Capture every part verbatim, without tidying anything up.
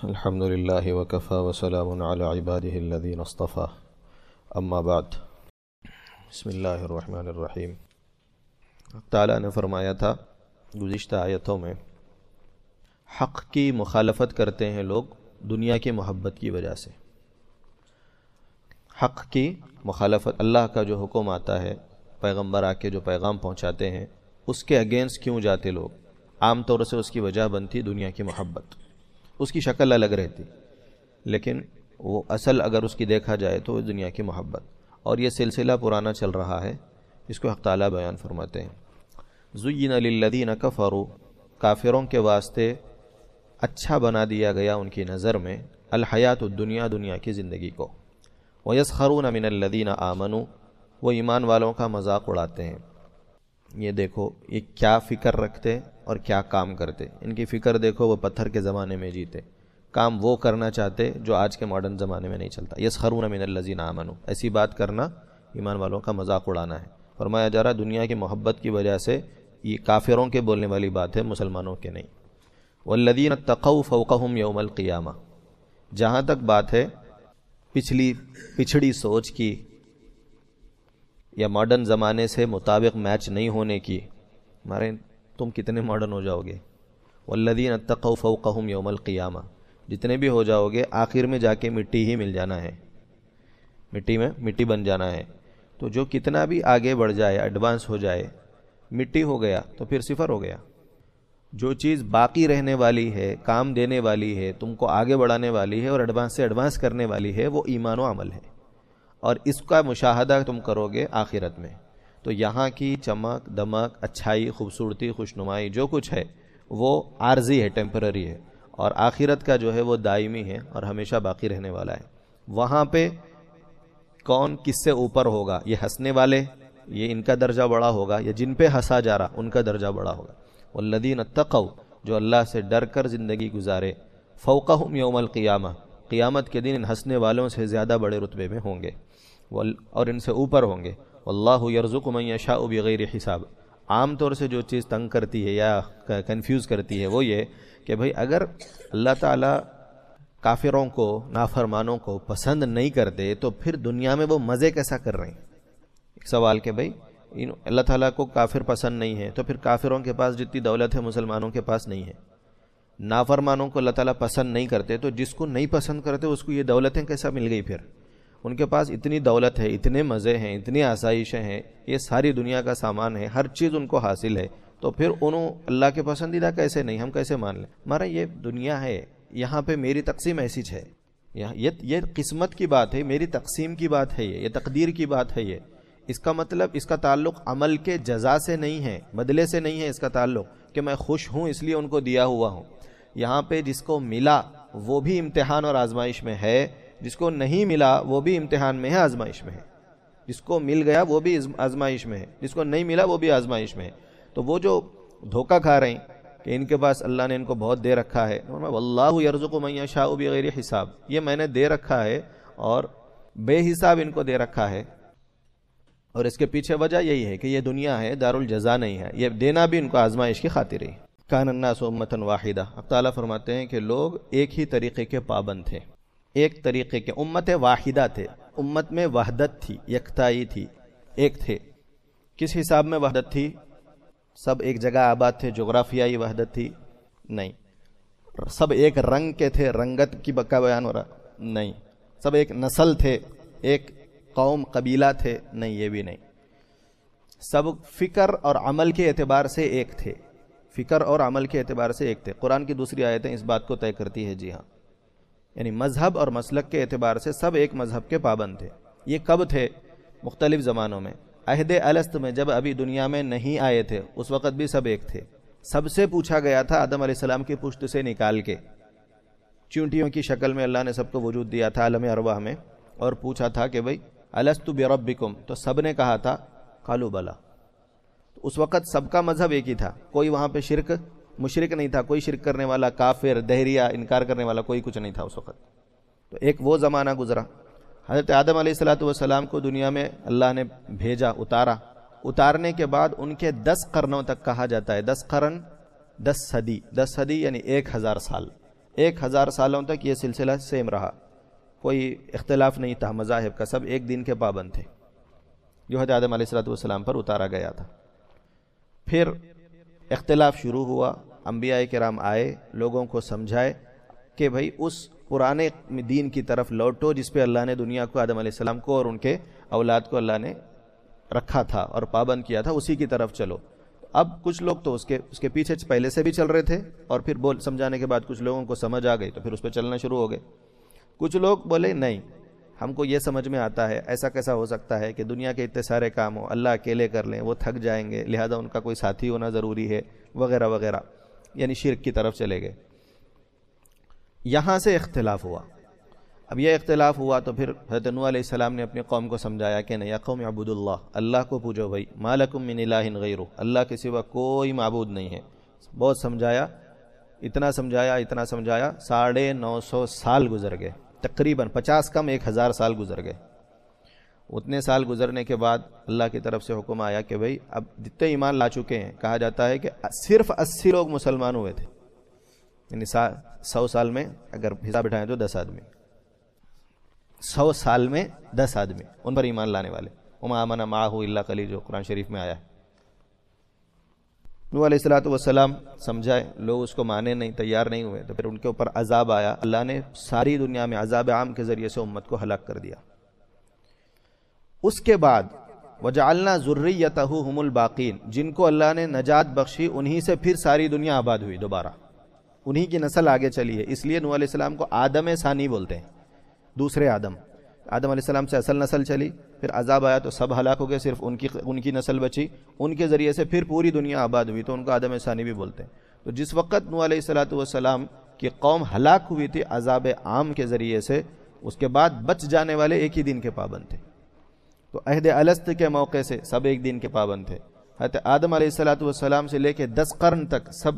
الحمد للہ وکفى وسلام علی عباده الذین اصطفى اما بعد بسم اللہ الرحمن الرحیم۔ تعالیٰ نے فرمایا تھا گزشتہ آیتوں میں، حق کی مخالفت کرتے ہیں لوگ دنیا کی محبت کی وجہ سے۔ حق کی مخالفت، اللہ کا جو حکم آتا ہے، پیغمبر آ کے جو پیغام پہنچاتے ہیں، اس کے اگینسٹ کیوں جاتے لوگ؟ عام طور سے اس کی وجہ بنتی دنیا کی محبت، اس کی شکل الگ رہتی، لیکن وہ اصل اگر اس کی دیکھا جائے تو دنیا کی محبت، اور یہ سلسلہ پرانا چل رہا ہے۔ اس کو حق تعالیٰ بیان فرماتے ہیں، زُيِّنَ لِلَّذِينَ كَفَرُوا، کافروں کے واسطے اچھا بنا دیا گیا ان کی نظر میں، الحیات الدنیا، دنیا کی زندگی کو، وَيَسْخَرُونَ مِنَ الَّذِينَ آمَنُوا، وہ ایمان والوں کا مذاق اڑاتے ہیں۔ یہ دیکھو یہ کیا فکر رکھتے اور کیا کام کرتے، ان کی فکر دیکھو، وہ پتھر کے زمانے میں جیتے، کام وہ کرنا چاہتے جو آج کے ماڈرن زمانے میں نہیں چلتا۔ یسخرون من الذین آمنوا، ایسی بات کرنا ایمان والوں کا مذاق اڑانا ہے۔ فرمایا جا رہا دنیا کی محبت کی وجہ سے یہ کافروں کے بولنے والی بات ہے، مسلمانوں کے نہیں۔ والذین اتقوا فوقہم یوم القیامہ، جہاں تک بات ہے پچھلی پچھڑی سوچ کی یا ماڈرن زمانے سے مطابق میچ نہیں ہونے کی، ہمارے تم کتنے ماڈرن ہو جاؤ گے؟ والذین اتقوا فوقہم یوم القیامہ، جتنے بھی ہو جاؤ گے آخر میں جا کے مٹی ہی مل جانا ہے، مٹی میں مٹی بن جانا ہے۔ تو جو کتنا بھی آگے بڑھ جائے، ایڈوانس ہو جائے، مٹی ہو گیا تو پھر صفر ہو گیا۔ جو چیز باقی رہنے والی ہے، کام دینے والی ہے، تم کو آگے بڑھانے والی ہے اور ایڈوانس سے ایڈوانس کرنے والی ہے، وہ ایمان و عمل ہے، اور اس کا مشاہدہ تم کرو گے آخرت میں۔ تو یہاں کی چمک دمک، اچھائی، خوبصورتی، خوشنمائی جو کچھ ہے وہ عارضی ہے، ٹیمپرری ہے، اور آخرت کا جو ہے وہ دائمی ہے اور ہمیشہ باقی رہنے والا ہے۔ وہاں پہ کون کس سے اوپر ہوگا؟ یہ ہنسنے والے، یہ ان کا درجہ بڑا ہوگا، یا جن پہ ہنسا جا رہا ان کا درجہ بڑا ہوگا۔ والذین اتقوا، جو اللہ سے ڈر کر زندگی گزارے، فوقہم یوم القیامہ، قیامت کے دن ان ہنسنے والوں سے زیادہ بڑے رتبے میں ہوں گے اور ان سے اوپر ہوں گے۔ واللہ یرزق من یشاء بغیر حساب، عام طور سے جو چیز تنگ کرتی ہے یا کنفیوز کرتی ہے وہ یہ کہ بھئی اگر اللہ تعالیٰ کافروں کو، نافرمانوں کو پسند نہیں کرتے تو پھر دنیا میں وہ مزے کیسا کر رہے ہیں؟ ایک سوال کہ بھئی اللہ تعالیٰ کو کافر پسند نہیں ہے تو پھر کافروں کے پاس جتنی دولت ہے مسلمانوں کے پاس نہیں ہے۔ نافرمانوں کو اللہ تعالیٰ پسند نہیں کرتے تو جس کو نہیں پسند کرتے اس کو یہ دولتیں کیسا مل گئی؟ پھر ان کے پاس اتنی دولت ہے، اتنے مزے ہیں، اتنی آسائشیں ہیں، یہ ساری دنیا کا سامان ہے، ہر چیز ان کو حاصل ہے، تو پھر انہوں اللہ کے پسندیدہ کیسے نہیں؟ ہم کیسے مان لیں؟ ہمارا یہ دنیا ہے، یہاں پہ میری تقسیم ایسی ہے، یہ قسمت کی بات ہے، میری تقسیم کی بات ہے، یہ یہ تقدیر کی بات ہے۔ یہ اس کا مطلب، اس کا تعلق عمل کے جزا سے نہیں ہے، بدلے سے نہیں ہے اس کا تعلق کہ میں خوش ہوں اس لیے ان کو دیا ہوا ہوں۔ یہاں پہ جس کو ملا وہ بھی امتحان اور آزمائش میں ہے، جس کو نہیں ملا وہ بھی امتحان میں ہے، آزمائش میں ہے۔ جس کو مل گیا وہ بھی آزمائش میں ہے، جس کو نہیں ملا وہ بھی آزمائش میں ہے۔ تو وہ جو دھوکہ کھا رہے ہیں کہ ان کے پاس اللہ نے ان کو بہت دے رکھا ہے، واللہ یرزق من یشاء بغیر حساب، یہ میں نے دے رکھا ہے اور بے حساب ان کو دے رکھا ہے، اور اس کے پیچھے وجہ یہی ہے کہ یہ دنیا ہے، دار الجزا نہیں ہے، یہ دینا بھی ان کو آزمائش کی خاطر ہی۔ کان الناس امۃ واحدہ، اب تعالیٰ فرماتے ہیں کہ لوگ ایک ہی طریقے کے پابند تھے، ایک طریقے کے، امت واحدہ تھے، امت میں وحدت تھی، یکتائی تھی، ایک تھے۔ کس حساب میں وحدت تھی؟ سب ایک جگہ آباد تھے، جغرافیائی وحدت تھی؟ نہیں۔ سب ایک رنگ کے تھے، رنگت کی بکا بیان ہو رہا؟ نہیں۔ سب ایک نسل تھے، ایک قوم قبیلہ تھے؟ نہیں، یہ بھی نہیں۔ سب فکر اور عمل کے اعتبار سے ایک تھے، فکر اور عمل کے اعتبار سے ایک تھے۔ قرآن کی دوسری آیتیں اس بات کو طے کرتی ہے، جی ہاں، یعنی مذہب اور مسلک کے اعتبار سے سب ایک مذہب کے پابند تھے۔ یہ کب تھے؟ مختلف زمانوں میں۔ عہد الست میں جب ابھی دنیا میں نہیں آئے تھے اس وقت بھی سب ایک تھے۔ سب سے پوچھا گیا تھا آدم علیہ السلام کی پشت سے نکال کے، چونٹیوں کی شکل میں اللہ نے سب کو وجود دیا تھا عالم ارواح میں، اور پوچھا تھا کہ بھئی الست بربکم، تو سب نے کہا تھا قالوا بلا۔ اس وقت سب کا مذہب ایک ہی تھا، کوئی وہاں پہ شرک مشرک نہیں تھا، کوئی شرک کرنے والا، کافر، دہریہ، انکار کرنے والا کوئی کچھ نہیں تھا اس وقت۔ تو ایک وہ زمانہ گزرا، حضرت آدم علیہ الصلوۃ والسلام کو دنیا میں اللہ نے بھیجا، اتارا، اتارنے کے بعد ان کے دس قرنوں تک کہا جاتا ہے، دس قرن، دس صدی، دس صدی یعنی ایک ہزار سال، ایک ہزار سالوں تک یہ سلسلہ سیم رہا، کوئی اختلاف نہیں تھا مذاہب کا، سب ایک دین کے پابند تھے جو حضرت آدم علیہ الصلوۃ والسلام پر اتارا گیا تھا۔ پھر اختلاف شروع ہوا، انبیاء کرام آئے، لوگوں کو سمجھائے کہ بھائی اس پرانے دین کی طرف لوٹو جس پہ اللہ نے دنیا کو، آدم علیہ السلام کو اور ان کے اولاد کو اللہ نے رکھا تھا اور پابند کیا تھا، اسی کی طرف چلو۔ اب کچھ لوگ تو اس کے اس کے پیچھے پہلے سے بھی چل رہے تھے، اور پھر بول سمجھانے کے بعد کچھ لوگوں کو سمجھ آ گئی تو پھر اس پہ چلنا شروع ہو گئے۔ کچھ لوگ بولے نہیں، ہم کو یہ سمجھ میں آتا ہے ایسا کیسا ہو سکتا ہے کہ دنیا کے اتنے سارے کام ہو اللہ اکیلے کر لیں، وہ تھک جائیں گے، لہذا ان کا کوئی ساتھی ہونا ضروری ہے وغیرہ وغیرہ، یعنی شرک کی طرف چلے گئے۔ یہاں سے اختلاف ہوا۔ اب یہ اختلاف ہوا تو پھر حضرت نوح علیہ السلام نے اپنی قوم کو سمجھایا کہ نہیں، یا قوم اعبدوا اللہ، اللہ کو پوجو بھائی، ما لکم من الہ غیرہ، اللہ کے سوا کوئی معبود نہیں ہے۔ بہت سمجھایا، اتنا سمجھایا اتنا سمجھایا ساڑھے نو سو سال گزر گئے، تقریباً پچاس کم ایک ہزار سال گزر گئے۔ اتنے سال گزرنے کے بعد اللہ کی طرف سے حکم آیا کہ بھائی اب جتنے ایمان لا چکے ہیں، کہا جاتا ہے کہ صرف اسی لوگ مسلمان ہوئے تھے، یعنی سو سال میں اگر حساب بٹھائیں تو دس آدمی، سو سال میں دس آدمی ان پر ایمان لانے والے۔ وما آمن معہ الا قلیل، جو قرآن شریف میں آیا ہے۔ نوح علیہ الصلوۃ والسلام سمجھائے، لوگ اس کو مانے نہیں، تیار نہیں ہوئے، تو پھر ان کے اوپر عذاب آیا، اللہ نے ساری دنیا میں عذاب عام کے ذریعے سے امت کو ہلاک کر دیا۔ اس کے بعد وجعلنا ذریتہ هم الباقین، جن کو اللہ نے نجات بخشی انہی سے پھر ساری دنیا آباد ہوئی، دوبارہ انہی کی نسل آگے چلی ہے، اس لیے نوح علیہ السلام کو آدم ثانی بولتے ہیں، دوسرے آدم۔ آدم علیہ السلام سے اصل نسل چلی، پھر عذاب آیا تو سب ہلاک ہو گئے، صرف ان کی ان کی نسل بچی، ان کے ذریعے سے پھر پوری دنیا آباد ہوئی، تو ان کو آدم ثانی بھی بولتے ہیں۔ تو جس وقت نوح علیہ الصلوۃ والسلام کی قوم ہلاک ہوئی تھی عذاب عام کے ذریعے سے، اس کے بعد بچ جانے والے ایک ہی دن کے پابند تھے۔ تو عہد الست کے موقع سے سب ایک دن کے پابند تھے۔ حضرت آدم علیہ الصلوۃ والسلام سے لے کے دس قرن تک سب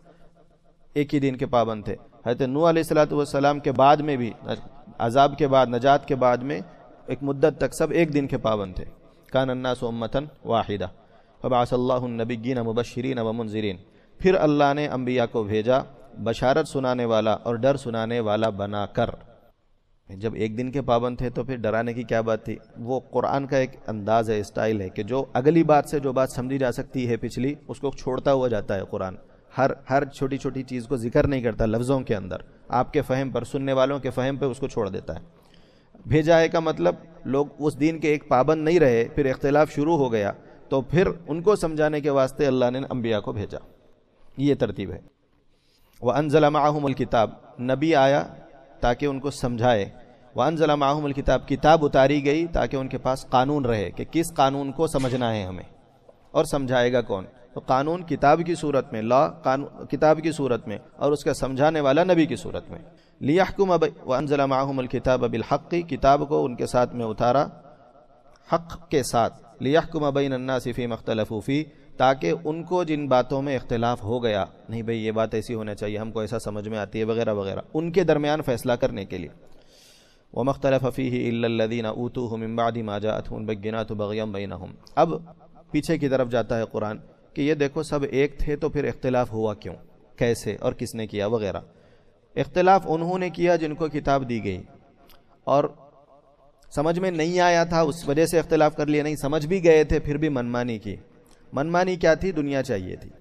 ایک ہی دن کے پابند تھے۔ حضرت نوح علیہ الصلوۃ والسلام کے بعد میں بھی، عذاب کے بعد، نجات کے بعد میں ایک مدت تک سب ایک دن کے پابند تھے۔ کان الناس امۃ واحدہ فبعث اللہ النبیین مبشرین ومنذرین، پھر اللہ نے انبیاء کو بھیجا بشارت سنانے والا اور ڈر سنانے والا بنا کر۔ جب ایک دن کے پابند تھے تو پھر ڈرانے کی کیا بات تھی؟ وہ قرآن کا ایک انداز ہے، اسٹائل ہے کہ جو اگلی بات سے جو بات سمجھی جا سکتی ہے پچھلی، اس کو چھوڑتا ہوا جاتا ہے قرآن۔ ہر ہر چھوٹی چھوٹی چیز کو ذکر نہیں کرتا لفظوں کے اندر، آپ کے فہم پر، سننے والوں کے فہم پہ اس کو چھوڑ دیتا ہے۔ بھیجا ہے کا مطلب لوگ اس دین کے ایک پابند نہیں رہے، پھر اختلاف شروع ہو گیا، تو پھر ان کو سمجھانے کے واسطے اللہ نے انبیاء کو بھیجا، یہ ترتیب ہے۔ وَأَنزَلَ مَعَهُمُ الْكِتَابَ، نبی آیا تاکہ ان کو سمجھائے۔ وَأَنزَلَ مَعَهُمُ الْكِتَابَ، کتاب اتاری گئی تاکہ ان کے پاس قانون رہے کہ کس قانون کو سمجھنا ہے ہمیں، اور سمجھائے گا کون؟ تو قانون کتاب کی صورت میں، لا کتاب کی صورت میں، اور اس کا سمجھانے والا نبی کی صورت میں۔ لِيَحْكُمَ وَأَنزَلَ مَعَهُمُ الْكِتَابَ بِالْحَقِّ، کتاب کو ان کے ساتھ میں اتارا حق کے ساتھ، لِيَحْكُمَ بَيْنَ النَّاسِ فِيمَا اخْتَلَفُوا فِيهِ، تاکہ ان کو جن باتوں میں اختلاف ہو گیا، نہیں بھئی یہ بات ایسی ہونا چاہیے، ہم کو ایسا سمجھ میں آتی ہے وغیرہ وغیرہ، ان کے درمیان فیصلہ کرنے کے لیے۔ وَمَا اخْتَلَفَ فِيهِ إِلَّا الَّذِينَ أُوتُوهُ مِن بَعْدِ مَا جَاءَتْهُمُ الْبَيِّنَاتُ بَغْيًا بَيْنَهُمْ۔ اب پیچھے کی طرف جاتا ہے قرآن کہ یہ دیکھو سب ایک تھے تو پھر اختلاف ہوا کیوں، کیسے اور کس نے کیا وغیرہ۔ اختلاف انہوں نے کیا جن کو کتاب دی گئی، اور سمجھ میں نہیں آیا تھا اس وجہ سے اختلاف کر لیا، نہیں سمجھ بھی گئے تھے پھر بھی منمانی کی۔ منمانی کیا تھی؟ دنیا چاہیے تھی۔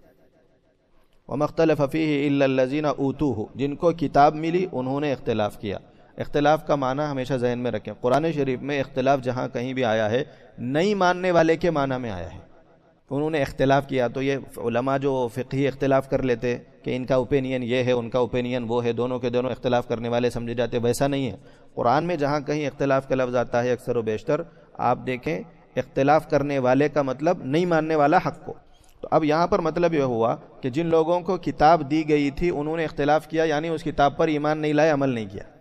وَمَا اخْتَلَفَ فِيهِ إِلَّا الَّذِينَ أُوتُوهُ، جن کو کتاب ملی انہوں نے اختلاف کیا۔ اختلاف کا معنی ہمیشہ ذہن میں رکھیں، قرآن شریف میں اختلاف جہاں کہیں بھی آیا ہے نہیں ماننے والے کے معنی میں آیا ہے۔ انہوں نے اختلاف کیا تو یہ علماء جو فقہی اختلاف کر لیتے کہ ان کا اوپینین یہ ہے، ان کا اوپینین وہ ہے، دونوں کے دونوں اختلاف کرنے والے سمجھے جاتے، ویسا نہیں ہے۔ قرآن میں جہاں کہیں اختلاف کا لفظ آتا ہے اکثر و بیشتر آپ دیکھیں اختلاف کرنے والے کا مطلب نہیں ماننے والا حق کو۔ تو اب یہاں پر مطلب یہ ہوا کہ جن لوگوں کو کتاب دی گئی تھی انہوں نے اختلاف کیا، یعنی اس کتاب پر ایمان نہیں لائے، عمل نہیں کیا۔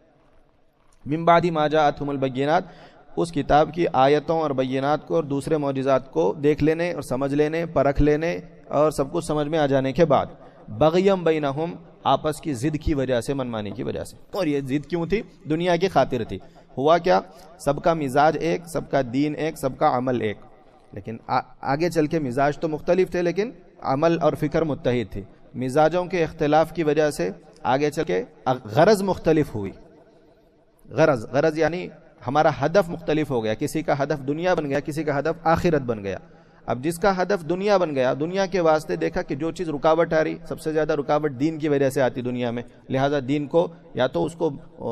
من بعد ما جاءتهم البینات، اس کتاب کی آیتوں اور بینات کو اور دوسرے معجزات کو دیکھ لینے اور سمجھ لینے، پرکھ لینے اور سب کچھ سمجھ میں آ جانے کے بعد، بغیم بینہم، آپس کی ضد کی وجہ سے، منمانی کی وجہ سے۔ اور یہ ضد کیوں تھی؟ دنیا کی خاطر تھی۔ ہوا کیا؟ سب کا مزاج ایک، سب کا دین ایک، سب کا عمل ایک، لیکن آگے چل کے مزاج تو مختلف تھے لیکن عمل اور فکر متحد تھی۔ مزاجوں کے اختلاف کی وجہ سے آگے چل کے غرض مختلف ہوئی. غرض غرض یعنی ہمارا ہدف مختلف ہو گیا. کسی کا ہدف دنیا بن گیا, کسی کا ہدف آخرت بن گیا. اب جس کا ہدف دنیا بن گیا, دنیا کے واسطے دیکھا کہ جو چیز رکاوٹ آ رہی, سب سے زیادہ رکاوٹ دین کی وجہ سے آتی دنیا میں, لہٰذا دین کو یا تو اس کو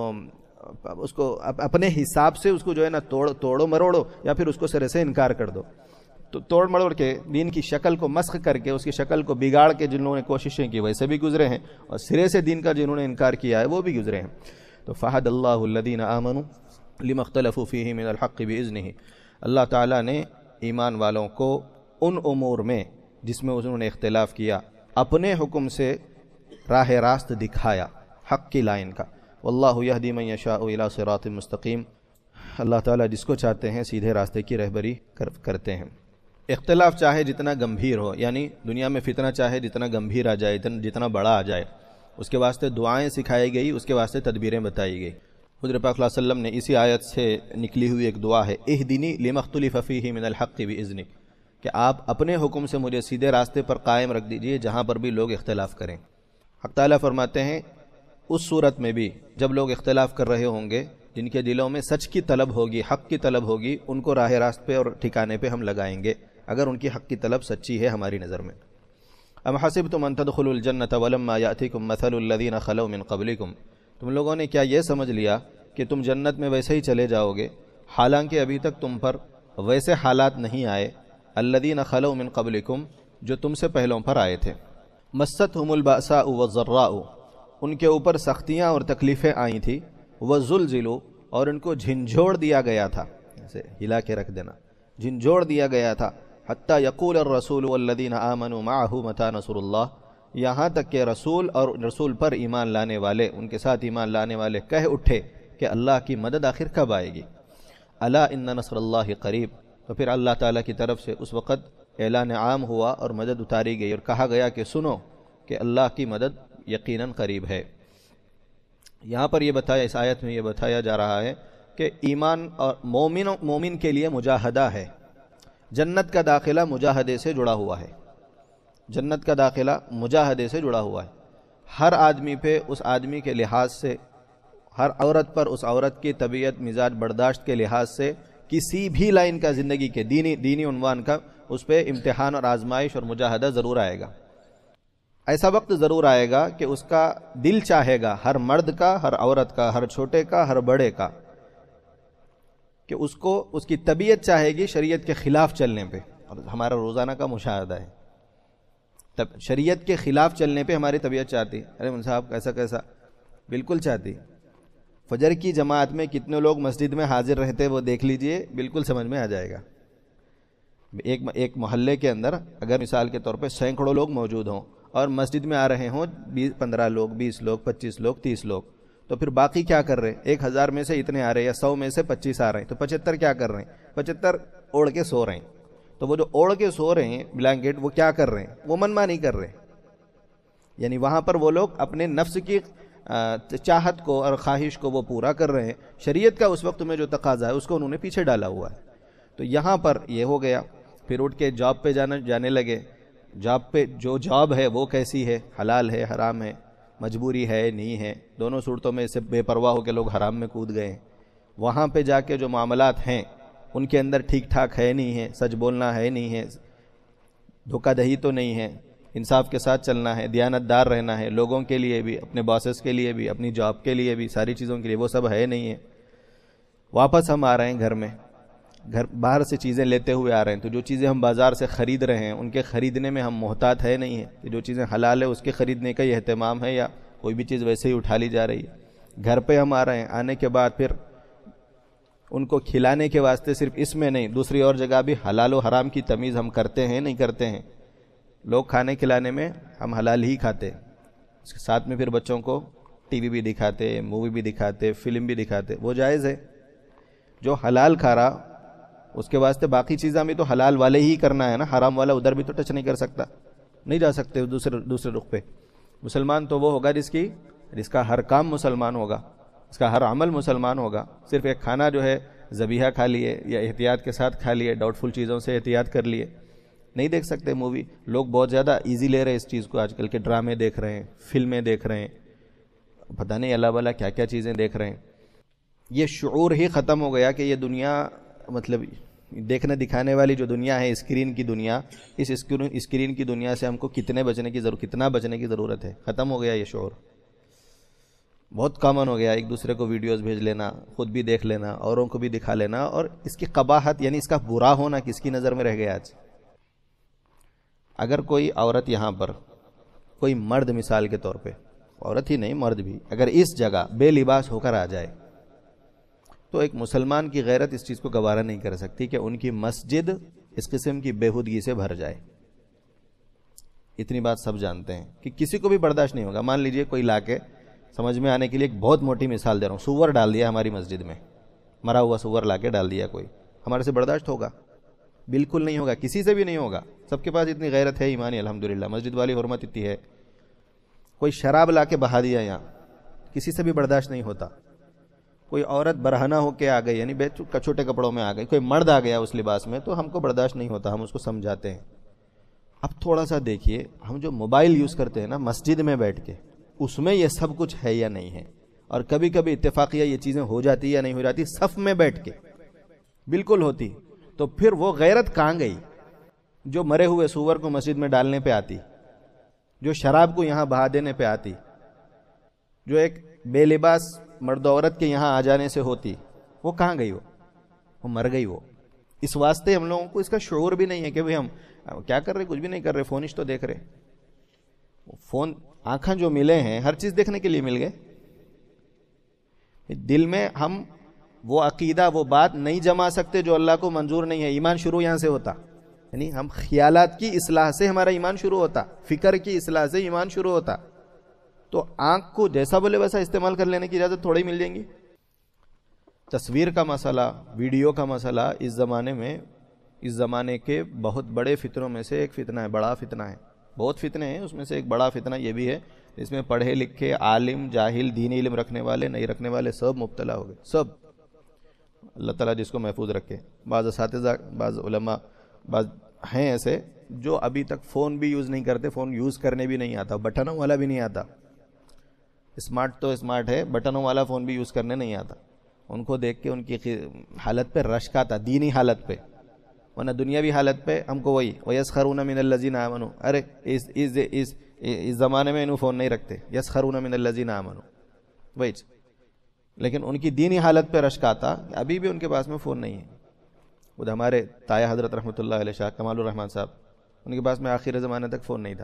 اس کو اپنے حساب سے اس کو جو ہے نا توڑ توڑو مروڑو, یا پھر اس کو سرے سے انکار کر دو. تو توڑ مروڑ کے دین کی شکل کو مسخ کر کے, اس کی شکل کو بگاڑ کے جنہوں نے کوششیں کی ویسے بھی گزرے ہیں, اور سرے سے دین کا جنہوں نے انکار کیا ہے وہ بھی گزرے ہیں. تو فہد اللہ الذین آمنوا لما اختلفوا فیہ من الحق بإذنہ, اللہ تعالیٰ نے ایمان والوں کو ان امور میں جس میں انہوں نے اختلاف کیا اپنے حکم سے راہ راست دکھایا, حق کی لائن کا. واللہ یہدی من یشاء الی صراط مستقیم, اللہ تعالیٰ جس کو چاہتے ہیں سیدھے راستے کی رہبری کرتے ہیں. اختلاف چاہے جتنا گمبھیر ہو, یعنی دنیا میں فتنہ چاہے جتنا گمبھیر آ جائے, جتنا بڑا آ جائے, اس کے واسطے دعائیں سکھائی گئی, اس کے واسطے تدبیریں بتائی گئی. حضور پاک صلی اللہ علیہ وسلم نے اسی آیت سے نکلی ہوئی ایک دعا ہے, اہدنی لما اختلف فیہ من الحق بإذنک, کہ آپ اپنے حکم سے مجھے سیدھے راستے پر قائم رکھ دیجئے جہاں پر بھی لوگ اختلاف کریں. حق تعالیٰ فرماتے ہیں اس صورت میں بھی جب لوگ اختلاف کر رہے ہوں گے, جن کے دلوں میں سچ کی طلب ہوگی, حق کی طلب ہوگی, ان کو راہ راست پہ اور ٹھکانے پہ ہم لگائیں گے اگر ان کی حق کی طلب سچی ہے ہماری نظر میں. ام حسبتم ان تدخلوا الجنۃ ولما یأتیکم مثل الذین خلوا من قبلکم, تم لوگوں نے کیا یہ سمجھ لیا کہ تم جنت میں ویسے ہی چلے جاؤ گے, حالانکہ ابھی تک تم پر ویسے حالات نہیں آئے, الذین خلوا من قبلکم, جو تم سے پہلوں پر آئے تھے. مستھم البأساء والضراء, ان کے اوپر سختیاں اور تکلیفیں آئی تھی. وزلزلوا, اور ان کو جھنجھوڑ دیا گیا تھا, ایسے ہلا کے رکھ دینا, جھنجھوڑ دیا گیا تھا. حتی یقول الرسول والذین آمنوا معہ متی نصر اللہ, یہاں تک کہ رسول اور رسول پر ایمان لانے والے, ان کے ساتھ ایمان لانے والے کہہ اٹھے کہ اللہ کی مدد آخر کب آئے گی. الا ان نصر اللہ قریب, تو پھر اللہ تعالیٰ کی طرف سے اس وقت اعلان عام ہوا اور مدد اتاری گئی, اور کہا گیا کہ سنو کہ اللہ کی مدد یقیناً قریب ہے. یہاں پر یہ بتایا, اس آیت میں یہ بتایا جا رہا ہے کہ ایمان اور مومن مومن کے لیے مجاہدہ ہے. جنت کا داخلہ مجاہدے سے جڑا ہوا ہے, جنت کا داخلہ مجاہدے سے جڑا ہوا ہے. ہر آدمی پہ اس آدمی کے لحاظ سے, ہر عورت پر اس عورت کی طبیعت مزاج برداشت کے لحاظ سے, کسی بھی لائن کا زندگی کے دینی دینی عنوان کا, اس پہ امتحان اور آزمائش اور مجاہدہ ضرور آئے گا. ایسا وقت ضرور آئے گا کہ اس کا دل چاہے گا, ہر مرد کا, ہر عورت کا, ہر چھوٹے کا, ہر بڑے کا, کہ اس کو اس کی طبیعت چاہے گی شریعت کے خلاف چلنے پہ. اور ہمارا روزانہ کا مشاہدہ ہے, تب شریعت کے خلاف چلنے پہ ہماری طبیعت چاہتی, ارے من صاحب کیسا کیسا, بالکل چاہتی. فجر کی جماعت میں کتنے لوگ مسجد میں حاضر رہتے وہ دیکھ لیجئے, بالکل سمجھ میں آ جائے گا. ایک ایک محلے کے اندر اگر مثال کے طور پہ سینکڑوں لوگ موجود ہوں اور مسجد میں آ رہے ہوں بیس پندرہ لوگ, بیس لوگ, پچیس لوگ, تیس لوگ, تو پھر باقی کیا کر رہے ہیں؟ ایک ہزار میں سے اتنے آ رہے ہیں یا سو میں سے پچیس آ رہے ہیں, تو پچہتر کیا کر رہے ہیں؟ پچہتر اوڑھ کے سو رہے ہیں. تو وہ جو اوڑھ کے سو رہے ہیں بلینکٹ, وہ کیا کر رہے ہیں؟ وہ منما نہیں کر رہے, یعنی وہاں پر وہ لوگ اپنے نفس کی چاہت کو اور خواہش کو وہ پورا کر رہے ہیں. شریعت کا اس وقت میں جو تقاضا ہے اس کو انہوں نے پیچھے ڈالا ہوا ہے. تو یہاں پر یہ ہو گیا. پھر اٹھ کے جاب پہ جانا جانے لگے. جاب پہ جو جاب ہے وہ کیسی ہے؟ حلال ہے, حرام ہے, مجبوری ہے, نہیں ہے, دونوں صورتوں میں سے بے پرواہ ہو کے لوگ حرام میں کود گئے. وہاں پہ جا کے جو معاملات ہیں ان کے اندر ٹھیک ٹھاک ہے نہیں ہے, سچ بولنا ہے نہیں ہے, دھوکہ دہی تو نہیں ہے, انصاف کے ساتھ چلنا ہے, دیانت دار رہنا ہے, لوگوں کے لیے بھی, اپنے باسز کے لیے بھی, اپنی جاب کے لیے بھی, ساری چیزوں کے لیے, وہ سب ہے نہیں ہے. واپس ہم آ رہے ہیں گھر میں, گھر باہر سے چیزیں لیتے ہوئے آ رہے ہیں, تو جو چیزیں ہم بازار سے خرید رہے ہیں ان کے خریدنے میں ہم محتاط ہے نہیں ہے, کہ جو چیزیں حلال ہے اس کے خریدنے کا ہی اہتمام ہے, یا کوئی بھی چیز ویسے ہی اٹھا لی جا رہی ہے. گھر پہ ہم آ رہے ہیں, آنے کے بعد پھر ان کو کھلانے کے واسطے صرف اس میں نہیں دوسری اور جگہ بھی حلال و حرام کی تمیز ہم کرتے ہیں نہیں کرتے ہیں. لوگ کھانے کھلانے میں ہم حلال ہی کھاتے, اس کے ساتھ میں پھر بچوں کو ٹی وی بھی دکھاتے, مووی بھی دکھاتے, فلم بھی دکھاتے, وہ جائز ہے. جو حلال کھا رہا اس کے واسطے باقی چیزیں بھی تو حلال والے ہی کرنا ہے نا, حرام والا ادھر بھی تو ٹچ نہیں کر سکتا, نہیں جا سکتے دوسرے دوسرے رخ پہ. مسلمان تو وہ ہوگا جس کی جس کا ہر کام مسلمان ہوگا, اس کا ہر عمل مسلمان ہوگا. صرف ایک کھانا جو ہے ذبیحہ کھا لیے یا احتیاط کے ساتھ کھا لیے, ڈاؤٹ فل چیزوں سے احتیاط کر لیے, نہیں دیکھ سکتے مووی. لوگ بہت زیادہ ایزی لے رہے ہیں اس چیز کو, آج کل کے ڈرامے دیکھ رہے ہیں, فلمیں دیکھ رہے ہیں, پتہ نہیں اللہ والا کیا کیا چیزیں دیکھ رہے ہیں. یہ شعور ہی ختم ہو گیا کہ یہ دنیا مطلب دیکھنے دکھانے والی جو دنیا ہے اسکرین کی دنیا, اس اسکرین کی دنیا سے ہم کو کتنے بچنے کی ضرورت کتنا بچنے کی ضرورت ہے. ختم ہو گیا یہ شعور, بہت کامن ہو گیا. ایک دوسرے کو ویڈیوز بھیج لینا, خود بھی دیکھ لینا, اوروں کو بھی دکھا لینا, اور اس کی قباحت یعنی اس کا برا ہونا کس کی نظر میں رہ گیا آج. اگر کوئی عورت یہاں پر, کوئی مرد مثال کے طور پہ, عورت ہی نہیں مرد بھی, اگر اس جگہ بے لباس ہو کر آ جائے تو ایک مسلمان کی غیرت اس چیز کو گوارا نہیں کر سکتی کہ ان کی مسجد اس قسم کی بےہودگی سے بھر جائے. اتنی بات سب جانتے ہیں کہ کسی کو بھی برداشت نہیں ہوگا. مان لیجئے کوئی لا کے سمجھ میں آنے کے لیے ایک بہت موٹی مثال دے رہا ہوں, سور ڈال دیا ہماری مسجد میں, مرا ہوا سور لا کے ڈال دیا کوئی, ہمارے سے برداشت ہوگا؟ بالکل نہیں ہوگا, کسی سے بھی نہیں ہوگا. سب کے پاس اتنی غیرت ہے ایمانی الحمدللہ, مسجد والی حرمت اتنی ہے. کوئی شراب لا کے بہا دیا یہاں, کسی سے بھی برداشت نہیں ہوتا. کوئی عورت برہنہ ہو کے آ گئی, یعنی بے چھوٹے کپڑوں میں آ گئی, کوئی مرد آ گیا اس لباس میں, تو ہم کو برداشت نہیں ہوتا, ہم اس کو سمجھاتے ہیں. اب تھوڑا سا دیکھیے, ہم جو موبائل یوز کرتے ہیں نا مسجد میں بیٹھ کے, اس میں یہ سب کچھ ہے یا نہیں ہے؟ اور کبھی کبھی اتفاقیہ یہ چیزیں ہو جاتی یا نہیں ہو جاتی, صف میں بیٹھ کے بالکل ہوتی. تو پھر وہ غیرت کہاں گئی جو مرے ہوئے سور کو مسجد میں ڈالنے پہ آتی, جو شراب کو یہاں بہا دینے پہ آتی, جو ایک بے لباس مرد عورت کے یہاں آ جانے سے ہوتی, وہ کہاں گئی؟ وہ وہ مر گئی. وہ اس واسطے ہم لوگوں کو اس کا شعور بھی نہیں ہے کہ بھئی ہم کیا کر رہے, کچھ بھی نہیں کر رہے, فونش تو دیکھ رہے. فون, آنکھیں جو ملے ہیں ہر چیز دیکھنے کے لیے مل گئے. دل میں ہم وہ عقیدہ وہ بات نہیں جما سکتے جو اللہ کو منظور نہیں ہے. ایمان شروع یہاں سے ہوتا, یعنی ہم خیالات کی اصلاح سے ہمارا ایمان شروع ہوتا, فکر کی اصلاح سے ایمان شروع ہوتا. تو آنکھ کو جیسا بولے ویسا استعمال کر لینے کی اجازت تھوڑی مل جائیں گی. تصویر کا مسئلہ, ویڈیو کا مسئلہ اس زمانے میں, اس زمانے کے بہت بڑے فتنوں میں سے ایک فتنہ ہے, بڑا فتنہ ہے. بہت فتنے ہیں, اس میں سے ایک بڑا فتنہ یہ بھی ہے, اس میں پڑھے لکھے عالم جاہل دینی علم رکھنے والے نہیں رکھنے والے سب مبتلا ہو گئے. سب, اللہ تعالیٰ جس کو محفوظ رکھے. بعض اساتذہ, بعض علماء, بعض ہیں ایسے جو ابھی تک فون بھی یوز نہیں کرتے, فون یوز کرنے بھی نہیں آتا, بٹنوں والا بھی نہیں آتا. اسمارٹ تو اسمارٹ ہے, بٹنوں والا فون بھی یوز کرنے نہیں آتا. ان کو دیکھ کے ان کی حالت پہ رشک آتا, دینی حالت پہ, ورنہ دنیاوی حالت پہ ہم کو وہی وَيَسْخَرُونَ مِنَ الَّذِينَ آمَنُوا, ارے اس اس اس اس زمانے میں انہوں فون نہیں رکھتے, يَسْخَرُونَ مِنَ الَّذِينَ آمَنُوا وہی. لیکن ان کی دینی حالت پہ رشک آتا, ابھی بھی ان کے پاس میں فون نہیں ہے. خود ہمارے تایا حضرت رحمۃ اللہ علیہ شاہ کمال الرحمن صاحب, ان کے پاس میں آخر زمانے تک فون نہیں تھا.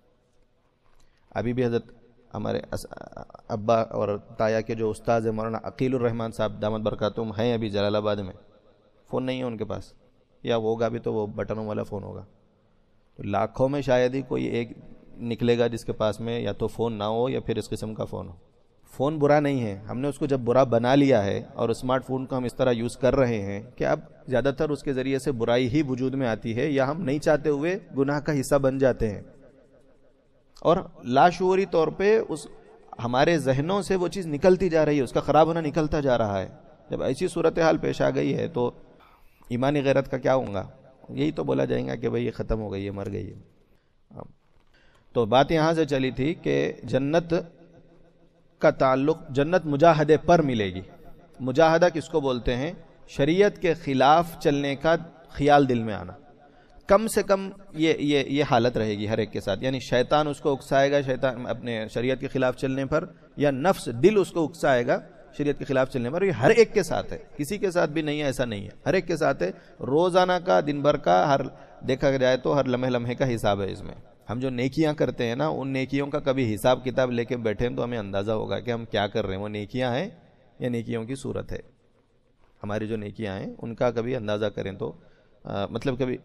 ابھی بھی حضرت ہمارے ابا اور تایا کے جو استاد ہیں مولانا عقیل الرحمن صاحب دامت برکاتہم ہیں ابھی جلال آباد میں, فون نہیں ہے ان کے پاس, یا وہ ہوگا بھی تو وہ بٹنوں والا فون ہوگا. تو لاکھوں میں شاید ہی کوئی ایک نکلے گا جس کے پاس میں یا تو فون نہ ہو یا پھر اس قسم کا فون ہو. فون برا نہیں ہے, ہم نے اس کو جب برا بنا لیا ہے اور اسمارٹ فون کو ہم اس طرح یوز کر رہے ہیں کہ اب زیادہ تر اس کے ذریعے سے برائی ہی وجود میں آتی ہے, یا ہم نہیں چاہتے ہوئے گناہ کا حصہ بن جاتے ہیں. اور لاشعوری طور پہ اس ہمارے ذہنوں سے وہ چیز نکلتی جا رہی ہے, اس کا خراب ہونا نکلتا جا رہا ہے. جب ایسی صورتحال پیش آ گئی ہے تو ایمانی غیرت کا کیا ہوگا؟ یہی تو بولا جائے گا کہ بھئی یہ ختم ہو گئی ہے, مر گئی ہے. تو بات یہاں سے چلی تھی کہ جنت کا تعلق جنت مجاہدے پر ملے گی. مجاہدہ کس کو بولتے ہیں؟ شریعت کے خلاف چلنے کا خیال دل میں آنا. کم سے کم یہ یہ یہ حالت رہے گی ہر ایک کے ساتھ, یعنی شیطان اس کو اکسائے گا شیطان اپنے شریعت کے خلاف چلنے پر, یا نفس دل اس کو اکسائے گا شریعت کے خلاف چلنے پر. یہ ہر ایک کے ساتھ ہے, کسی کے ساتھ بھی نہیں ہے ایسا نہیں ہے, ہر ایک کے ساتھ ہے. روزانہ کا, دن بھر کا, ہر دیکھا جائے تو ہر لمحے لمحے کا حساب ہے اس میں. ہم جو نیکیاں کرتے ہیں نا, ان نیکیوں کا کبھی حساب کتاب لے کے بیٹھیں تو ہمیں اندازہ ہوگا کہ ہم کیا کر رہے ہیں. وہ نیکیاں ہیں یا نیکیوں کی صورت ہے. ہماری جو نیکیاں ہیں ان کا کبھی اندازہ کریں تو آ, مطلب کبھی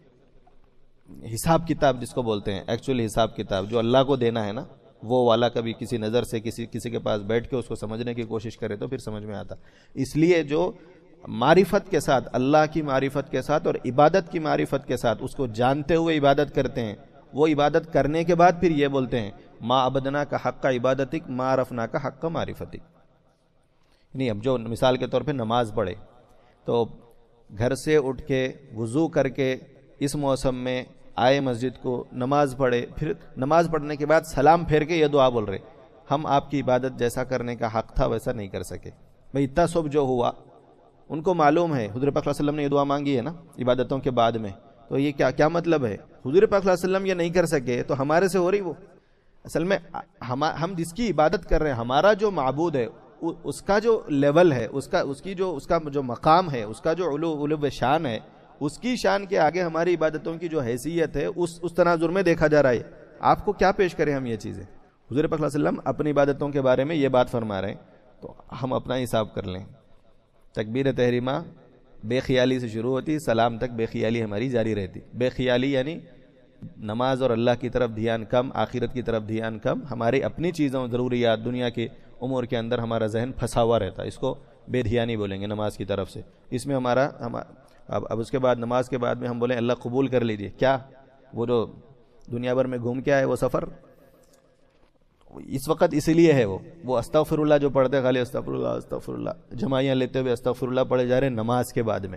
حساب کتاب جس کو بولتے ہیں, ایکچوئل حساب کتاب جو اللہ کو دینا ہے نا, وہ والا کبھی کسی نظر سے کسی کسی کے پاس بیٹھ کے اس کو سمجھنے کی کوشش کرے تو پھر سمجھ میں آتا. اس لیے جو معرفت کے ساتھ, اللہ کی معرفت کے ساتھ اور عبادت کی معرفت کے ساتھ اس کو جانتے ہوئے عبادت کرتے ہیں, وہ عبادت کرنے کے بعد پھر یہ بولتے ہیں ما عبدنا کا حق کا عبادتک ما عرفنا کا حق کا معرفتک. نہیں, اب جو مثال کے طور پہ نماز پڑھے تو گھر سے اٹھ کے وضو کر کے اس موسم میں آئے مسجد کو, نماز پڑھے, پھر نماز پڑھنے کے بعد سلام پھیر کے یہ دعا بول رہے ہم آپ کی عبادت جیسا کرنے کا حق تھا ویسا نہیں کر سکے. بھئی اتنا سب جو ہوا ان کو معلوم ہے. حضور پاک صلی اللہ علیہ وسلم نے یہ دعا مانگی ہے نا عبادتوں کے بعد میں, تو یہ کیا کیا مطلب ہے؟ حضور پاک صلی اللہ علیہ وسلم یہ نہیں کر سکے تو ہمارے سے ہو رہی وہ. اصل میں ہم ہم جس کی عبادت کر رہے ہیں, ہمارا جو معبود ہے اس کا جو لیول ہے, اس کا اس کی جو اس کا جو مقام ہے, اس کا جو علو علو شان ہے, اس کی شان کے آگے ہماری عبادتوں کی جو حیثیت ہے اس اس تناظر میں دیکھا جا رہا ہے. آپ کو کیا پیش کریں ہم یہ چیزیں؟ حضور پاک صلی اللہ علیہ وسلم اپنی عبادتوں کے بارے میں یہ بات فرما رہے ہیں, تو ہم اپنا حساب کر لیں. تکبیر تحریمہ بے خیالی سے شروع ہوتی, سلام تک بے خیالی ہماری جاری رہتی. بے خیالی یعنی نماز اور اللہ کی طرف دھیان کم, آخرت کی طرف دھیان کم, ہماری اپنی چیزوں ضروریات دنیا کے امور کے اندر ہمارا ذہن پھنسا ہوا رہتا. اس کو بے دھیانی بولیں گے نماز کی طرف سے. اس میں ہمارا ہم اب اب اس کے بعد نماز کے بعد میں ہم بولیں اللہ قبول کر لیجئے. کیا وہ جو دنیا بھر میں گھوم کے آئے وہ سفر اس وقت اسی لیے ہے. وہ وہ استغفر اللہ جو پڑھتے خالی استغفر اللہ استغفر اللہ جمائیاں لیتے ہوئے استغفر اللہ پڑھے جا رہے ہیں نماز کے بعد میں.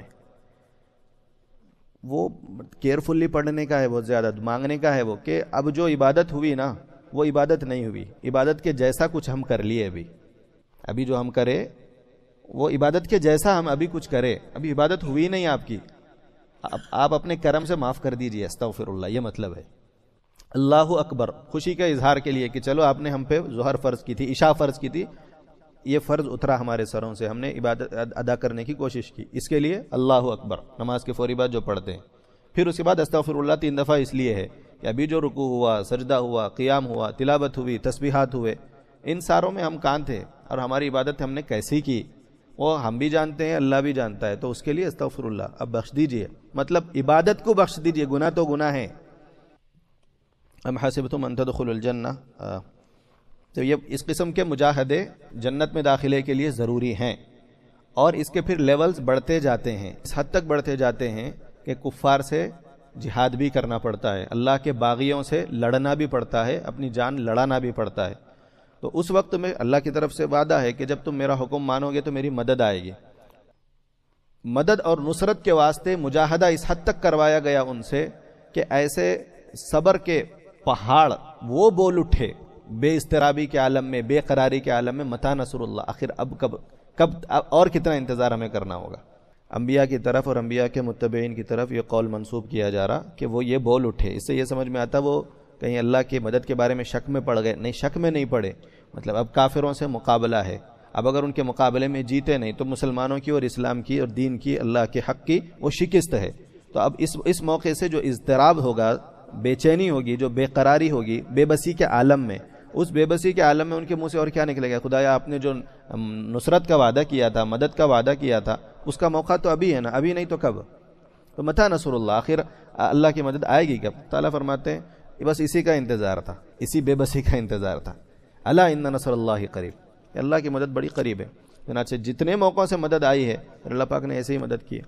وہ کیئرفلی پڑھنے کا ہے, بہت زیادہ مانگنے کا ہے وہ, کہ اب جو عبادت ہوئی نا وہ عبادت نہیں ہوئی. عبادت کے جیسا کچھ ہم کر لیے, ابھی ابھی جو ہم کرے وہ عبادت کے جیسا ہم ابھی کچھ کرے, ابھی عبادت ہوئی نہیں آپ کی. آپ اپنے کرم سے معاف کر دیجئے, استغفر اللہ, یہ مطلب ہے. اللہ اکبر خوشی کا اظہار کے لیے کہ چلو آپ نے ہم پہ ظہر فرض کی تھی, عشاء فرض کی تھی, یہ فرض اترا ہمارے سروں سے, ہم نے عبادت ادا کرنے کی کوشش کی, اس کے لیے اللہ اکبر نماز کے فوری بعد جو پڑھتے ہیں. پھر اس کے بعد استغفر اللہ تین دفعہ اس لیے ہے کہ ابھی جو رکوع ہوا, سجدہ ہوا, قیام ہوا, تلاوت ہوئی, تسبیحات ہوئے, ان ساروں میں ہم کہاں تھے اور ہماری عبادت ہم نے کیسی کی وہ ہم بھی جانتے ہیں, اللہ بھی جانتا ہے. تو اس کے لیے استغفر اللہ, اب بخش دیجئے, مطلب عبادت کو بخش دیجئے, گناہ تو گناہ ہے. ام حسبتم ان تدخلوا الجنہ, تو یہ اس قسم کے مجاہدے جنت میں داخلے کے لیے ضروری ہیں, اور اس کے پھر لیولز بڑھتے جاتے ہیں, اس حد تک بڑھتے جاتے ہیں کہ کفار سے جہاد بھی کرنا پڑتا ہے, اللہ کے باغیوں سے لڑنا بھی پڑتا ہے, اپنی جان لڑانا بھی پڑتا ہے. تو اس وقت میں اللہ کی طرف سے وعدہ ہے کہ جب تم میرا حکم مانو گے تو میری مدد آئے گی. مدد اور نصرت کے واسطے مجاہدہ اس حد تک کروایا گیا ان سے کہ ایسے صبر کے پہاڑ وہ بول اٹھے بے اضطرابی کے عالم میں, بے قراری کے عالم میں, متی نصر اللہ, آخر اب کب کب اور کتنا انتظار ہمیں کرنا ہوگا. انبیاء کی طرف اور انبیاء کے متبعین کی طرف یہ قول منسوب کیا جا رہا کہ وہ یہ بول اٹھے. اس سے یہ سمجھ میں آتا وہ کہیں اللہ کی مدد کے بارے میں شک میں پڑ گئے, نہیں, شک میں نہیں پڑے, مطلب اب کافروں سے مقابلہ ہے, اب اگر ان کے مقابلے میں جیتے نہیں تو مسلمانوں کی اور اسلام کی اور دین کی, اللہ کے حق کی وہ شکست ہے. تو اب اس اس موقع سے جو اضطراب ہوگا, بے چینی ہوگی, جو بے قراری ہوگی بے بسی کے عالم میں, اس بے بسی کے عالم میں ان کے منہ سے اور کیا نکلے گا؟ خدایا آپ نے جو نصرت کا وعدہ کیا تھا, مدد کا وعدہ کیا تھا, اس کا موقع تو ابھی ہے نا, ابھی نہیں تو کب؟ تو متی نصر اللہ, آخر اللہ کی مدد آئے گی کب؟ تعالیٰ فرماتے ہیں بس اسی کا انتظار تھا, اسی بے بسی کا انتظار تھا. الا ان نصر اللہ قریب, اللہ کی مدد بڑی قریب ہے. چنانچہ جتنے موقعوں سے مدد آئی ہے اللہ پاک نے ایسے ہی مدد کی ہے.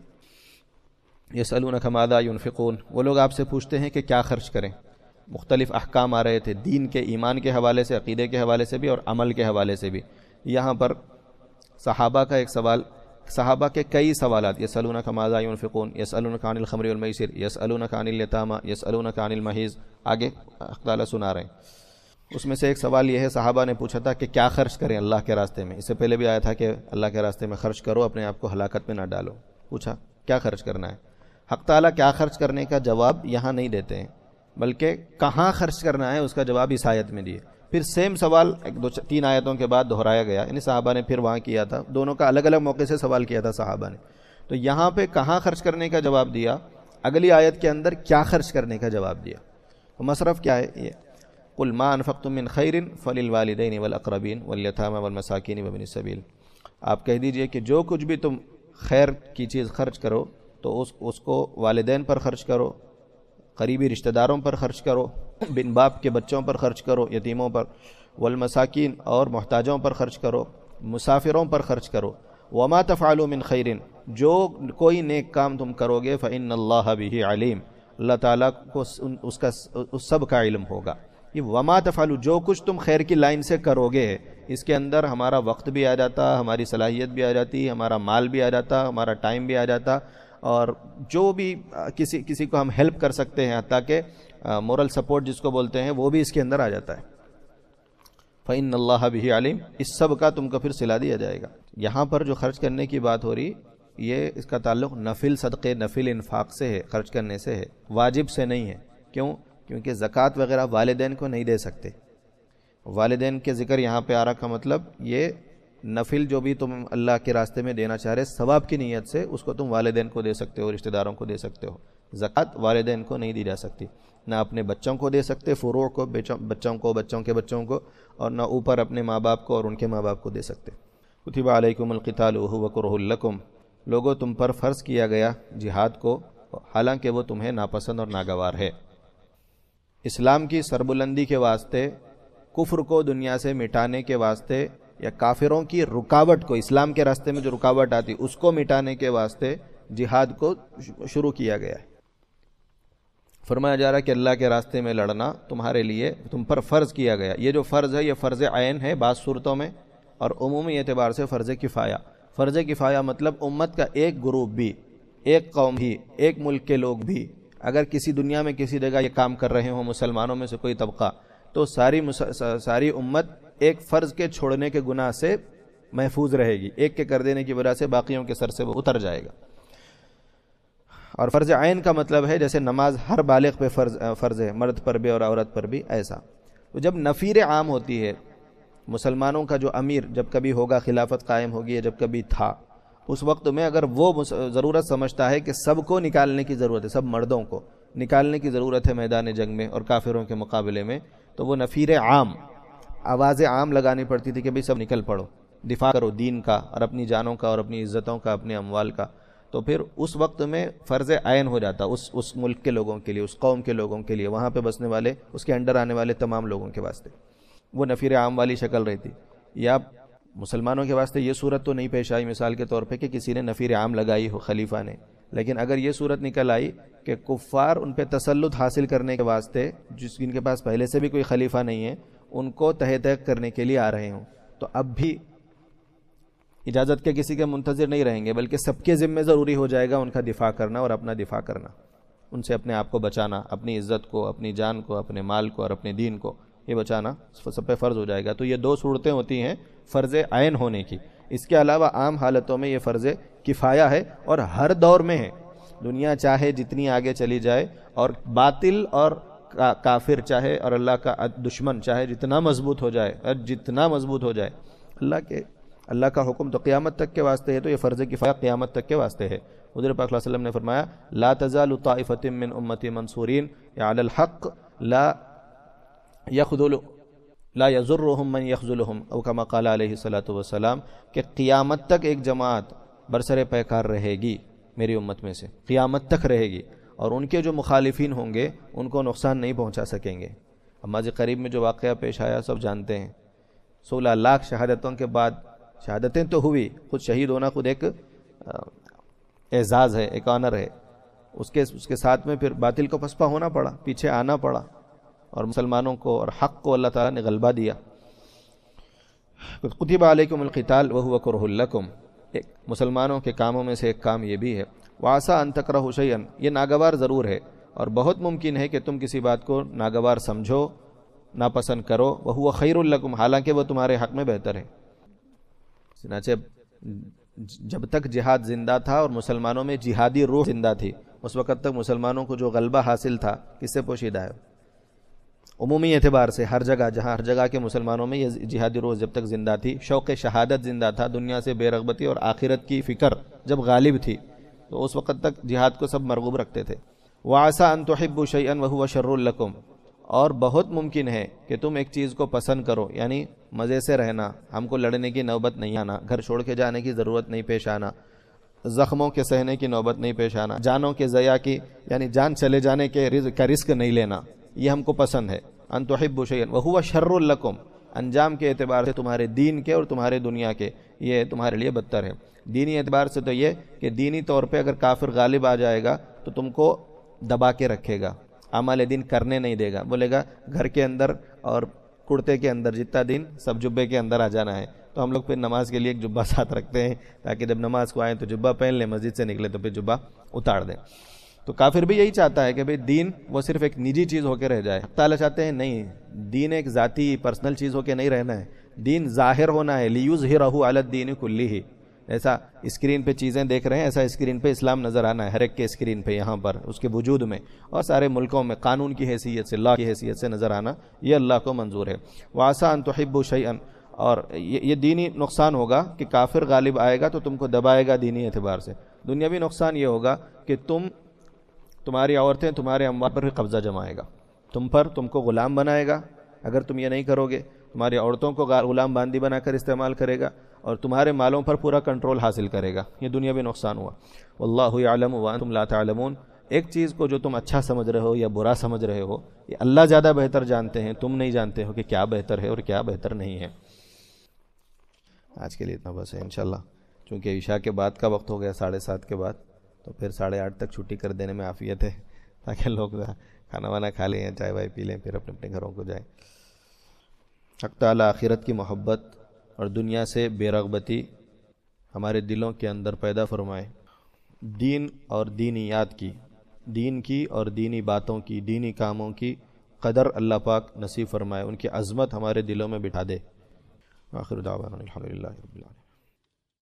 یسألونک ماذا ینفقون, وہ لوگ آپ سے پوچھتے ہیں کہ کیا خرچ کریں. مختلف احکام آ رہے تھے دین کے, ایمان کے حوالے سے, عقیدے کے حوالے سے بھی اور عمل کے حوالے سے بھی. یہاں پر صحابہ کا ایک سوال, صحابہ کے کئی سوالات, یسألونک ماذا ینفقون, یسألونک عن الخمر والمیسر, یسألونک عن الیتامی, یسألونک عن المحیض, آگے تعالیٰ سنا رہے ہیں. اس میں سے ایک سوال یہ ہے, صحابہ نے پوچھا تھا کہ کیا خرچ کریں اللہ کے راستے میں. اس سے پہلے بھی آیا تھا کہ اللہ کے راستے میں خرچ کرو, اپنے آپ کو ہلاکت میں نہ ڈالو. پوچھا کیا خرچ کرنا ہے. حق تعالیٰ کیا خرچ کرنے کا جواب یہاں نہیں دیتے ہیں, بلکہ کہاں خرچ کرنا ہے اس کا جواب اس آیت میں دیے. پھر سیم سوال ایک دو تین آیتوں کے بعد دہرایا گیا, یعنی صحابہ نے پھر وہاں کیا تھا, دونوں کا الگ الگ موقع سے سوال کیا تھا صحابہ نے. تو یہاں پہ کہاں خرچ کرنے کا جواب دیا, اگلی آیت کے اندر کیا خرچ کرنے کا جواب دیا. تو مصرف کیا ہے یہ, قل ما انفقتم من خیر فللوالدین والاقربین والیتامی والمساکین وابن السبیل. آپ کہہ دیجئے کہ جو کچھ بھی تم خیر کی چیز خرچ کرو تو اس اس کو والدین پر خرچ کرو, قریبی رشتہ داروں پر خرچ کرو, بن باپ کے بچوں پر خرچ کرو, یتیموں پر, والمساکین اور محتاجوں پر خرچ کرو, مسافروں پر خرچ کرو. وما تفعلوا من خیر, جو کوئی نیک کام تم کرو گے فإن اللہ بہ علیم, اللہ تعالیٰ کو اس کا اس سب کا علم ہوگا. یہ وما تفعلوا, جو کچھ تم خیر کی لائن سے کرو گے, اس کے اندر ہمارا وقت بھی آ جاتا, ہماری صلاحیت بھی آ جاتی, ہمارا مال بھی آ جاتا, ہمارا ٹائم بھی آ جاتا, اور جو بھی کسی کسی کو ہم ہیلپ کر سکتے ہیں, حتیٰ کہ مورل سپورٹ جس کو بولتے ہیں, وہ بھی اس کے اندر آ جاتا ہے. فإن اللہ بہ علیم، اس سب کا تم کو پھر صلہ دیا جائے گا۔ یہاں پر جو خرچ کرنے کی بات ہو رہی، یہ اس کا تعلق نفل صدقے، نفل انفاق سے ہے، خرچ کرنے سے ہے، واجب سے نہیں ہے۔ کیوں؟ کیونکہ زکوٰۃ وغیرہ والدین کو نہیں دے سکتے۔ والدین کے ذکر یہاں پہ آ رہا کا مطلب یہ نفل جو بھی تم اللہ کے راستے میں دینا چاہ رہے ثواب کی نیت سے، اس کو تم والدین کو دے سکتے ہو، رشتہ داروں کو دے سکتے ہو۔ زکوٰۃ والدین کو نہیں دی جا سکتی، نہ اپنے بچوں کو دے سکتے، فروع کو، بچوں کو، بچوں کے بچوں کو، اور نہ اوپر اپنے ماں باپ کو اور ان کے ماں باپ کو دے سکتے۔ کتب علیکم القتال وہو کرہ لکم، لوگوں تم پر فرض کیا گیا جہاد کو، حالانکہ وہ تمہیں ناپسند اور ناگوار ہے۔ اسلام کی سربلندی کے واسطے، کفر کو دنیا سے مٹانے کے واسطے، یا کافروں کی رکاوٹ کو، اسلام کے راستے میں جو رکاوٹ آتی اس کو مٹانے کے واسطے جہاد کو شروع کیا گیا ہے۔ فرمایا جا رہا ہے کہ اللہ کے راستے میں لڑنا تمہارے لیے، تم پر فرض کیا گیا۔ یہ جو فرض ہے یہ فرض عین ہے بعض صورتوں میں، اور عمومی اعتبار سے فرض کفایہ۔ فرض کفایہ مطلب امت کا ایک گروپ بھی، ایک قوم بھی، ایک ملک کے لوگ بھی اگر کسی دنیا میں کسی جگہ یہ کام کر رہے ہوں، مسلمانوں میں سے کوئی طبقہ، تو ساری ساری امت ایک فرض کے چھوڑنے کے گناہ سے محفوظ رہے گی۔ ایک کے کر دینے کی وجہ سے باقیوں کے سر سے وہ اتر جائے گا۔ اور فرض عین کا مطلب ہے جیسے نماز ہر بالغ پہ فرض فرض ہے، مرد پر بھی اور عورت پر بھی، ایسا۔ تو جب نفیر عام ہوتی ہے، مسلمانوں کا جو امیر جب کبھی ہوگا، خلافت قائم ہوگی یا جب کبھی تھا، اس وقت میں اگر وہ ضرورت سمجھتا ہے کہ سب کو نکالنے کی ضرورت ہے، سب مردوں کو نکالنے کی ضرورت ہے میدان جنگ میں اور کافروں کے مقابلے میں، تو وہ نفیر عام، آواز عام لگانی پڑتی تھی کہ بھئی سب نکل پڑو، دفاع کرو دین کا اور اپنی جانوں کا اور اپنی عزتوں کا، اپنے اموال کا۔ تو پھر اس وقت میں فرض عین ہو جاتا اس اس ملک کے لوگوں کے لیے، اس قوم کے لوگوں کے لیے، وہاں پہ بسنے والے، اس کے انڈر آنے والے تمام لوگوں کے واسطے وہ نفیر عام والی شکل رہتی۔ یا مسلمانوں کے واسطے یہ صورت تو نہیں پیش آئی مثال کے طور پہ کہ کسی نے نفیر عام لگائی ہو خلیفہ نے، لیکن اگر یہ صورت نکل آئی کہ کفار ان پہ تسلط حاصل کرنے کے واسطے، جس جن کے پاس پہلے سے بھی کوئی خلیفہ نہیں ہے، ان کو تہ تہ کرنے کے لیے آ رہے ہوں، تو اب بھی اجازت کے کسی کے منتظر نہیں رہیں گے، بلکہ سب کے ذمہ ضروری ہو جائے گا ان کا دفاع کرنا اور اپنا دفاع کرنا، ان سے اپنے آپ کو بچانا، اپنی عزت کو، اپنی جان کو، اپنے مال کو اور اپنے دین کو، یہ بچانا سب پہ فرض ہو جائے گا۔ تو یہ دو صورتیں ہوتی ہیں فرض عین ہونے کی۔ اس کے علاوہ عام حالتوں میں یہ فرض کفایہ ہے اور ہر دور میں ہے۔ دنیا چاہے جتنی آگے چلی جائے اور باطل اور کافر چاہے اور اللہ کا دشمن چاہے جتنا مضبوط ہو جائے اور جتنا مضبوط ہو جائے، اللہ کے اللہ کا حکم تو قیامت تک کے واسطے ہے، تو یہ فرض کفایہ قیامت تک کے واسطے ہے۔ حضور پاک صلی اللہ علیہ وسلم نے فرمایا لا تزال طائفة من امتی منصورین علی الحق لا یخذل لا یضرهم من یخذلهم او کما قال علیہ الصلوۃ والسلام، کہ قیامت تک ایک جماعت برسر پیکار رہے گی میری امت میں سے، قیامت تک رہے گی، اور ان کے جو مخالفین ہوں گے ان کو نقصان نہیں پہنچا سکیں گے۔ اب ماضی قریب میں جو واقعہ پیش آیا سب جانتے ہیں، سولہ لاکھ شہادتوں کے بعد، شہادتیں تو ہوئی، خود شہید ہونا خود ایک اعزاز ہے، ایک آنر ہے، اس کے اس کے ساتھ میں پھر باطل کو پسپا ہونا پڑا، پیچھے آنا پڑا، اور مسلمانوں کو اور حق کو اللہ تعالیٰ نے غلبہ دیا۔ کتب علیکم القتال وہو کرہ لکم، ایک مسلمانوں کے کاموں میں سے ایک کام یہ بھی ہے، وعسیٰ ان تکرہوا شیئا، یہ ناگوار ضرور ہے اور بہت ممکن ہے کہ تم کسی بات کو ناگوار سمجھو، ناپسند کرو، وہو خیر لکم، حالانکہ وہ تمہارے حق میں بہتر ہے۔ چنانچہ جب تک جہاد زندہ تھا اور مسلمانوں میں جہادی روح زندہ تھی، اس وقت تک مسلمانوں کو جو غلبہ حاصل تھا کس سے پوشیدہ ہے؟ عمومی اعتبار سے ہر جگہ، جہاں ہر جگہ کے مسلمانوں میں یہ جہادی روح جب تک زندہ تھی، شوق شہادت زندہ تھا، دنیا سے بے رغبتی اور آخرت کی فکر جب غالب تھی، تو اس وقت تک جہاد کو سب مرغوب رکھتے تھے۔ وَعَسَىٰ أَن تُحِبُّوا شَيْئًا وَهُوَ شَرٌّ لَكُمْ، اور بہت ممکن ہے کہ تم ایک چیز کو پسند کرو، یعنی مزے سے رہنا، ہم کو لڑنے کی نوبت نہیں آنا، گھر چھوڑ کے جانے کی ضرورت نہیں پیش آنا، زخموں کے سہنے کی نوبت نہیں پیش آنا، جانوں کے ضیاء کی یعنی جان چلے جانے کے رزق کا رزق نہیں لینا، یہ ہم کو پسند ہے۔ ان تحبوا شیئا وہو شر لکم، انجام کے اعتبار سے تمہارے دین کے اور تمہارے دنیا کے یہ تمہارے لیے بدتر ہے۔ دینی اعتبار سے تو یہ کہ دینی طور پہ اگر کافر غالب آ جائے گا تو تم کو دبا کے رکھے گا، اعمال دین کرنے نہیں دے گا، بولے گا گھر کے اندر اور کرتے کے اندر جتنا دن سب جبے کے اندر آ جانا ہے۔ تو ہم لوگ پھر نماز کے لیے ایک جبہ ساتھ رکھتے ہیں تاکہ جب نماز کو آئیں تو جبہ پہن لیں، مسجد سے نکلے تو پھر جبہ اتار دیں۔ تو کافر بھی یہی چاہتا ہے کہ بھئی دین وہ صرف ایک نجی چیز ہو کے رہ جائے. حق تعالیٰ چاہتے ہیں نہیں، دین ایک ذاتی پرسنل چیز ہو کے نہیں رہنا ہے، دین ظاہر ہونا ہے. لیظہرہ علی الدین کلہ. ایسا اسکرین پہ چیزیں دیکھ رہے ہیں، ایسا اسکرین پہ اسلام نظر آنا ہے، ہر ایک کے اسکرین پہ یہاں پر اس کے وجود میں اور سارے ملکوں میں قانون کی حیثیت سے، لا کی حیثیت سے نظر آنا، یہ اللہ کو منظور ہے. وَعَسَىٰ أَن تُحِبُّوا شَيْئًا. اور یہ دینی نقصان ہوگا کہ کافر غالب آئے گا تو تم کو دبائے گا دینی اعتبار سے. دنیاوی نقصان یہ ہوگا کہ تم تمہاری عورتیں تمہارے اموال پر بھی قبضہ جمائے گا، تم پر تم کو غلام بنائے گا. اگر تم یہ نہیں کرو گے تمہاری عورتوں کو غلام باندی بنا کر استعمال کرے گا اور تمہارے مالوں پر پورا کنٹرول حاصل کرے گا. یہ دنیاوی نقصان ہوا. واللہ یعلم وانتم لا تعلمون. ایک چیز کو جو تم اچھا سمجھ رہے ہو یا برا سمجھ رہے ہو، یہ اللہ زیادہ بہتر جانتے ہیں، تم نہیں جانتے ہو کہ کیا بہتر ہے اور کیا بہتر نہیں ہے. آج کے لیے اتنا بس ہے انشاءاللہ. چونکہ عشاء کے بعد کا وقت ہو گیا، ساڑھے سات کے بعد، تو پھر ساڑھے آٹھ تک چھٹی کر دینے میں عافیت ہے تاکہ لوگ کھانا وانا کھا لیں، چائے وائے پی لیں، پھر اپنے اپنے گھروں کو جائیں. حق تعالیٰ آخرت کی محبت اور دنیا سے بے رغبتی ہمارے دلوں کے اندر پیدا فرمائے. دین اور دینیات کی، دین کی اور دینی باتوں کی، دینی کاموں کی قدر اللہ پاک نصیب فرمائے، ان کی عظمت ہمارے دلوں میں بٹھا دے. آخر دعوانا الحمدللہ رب العالمین.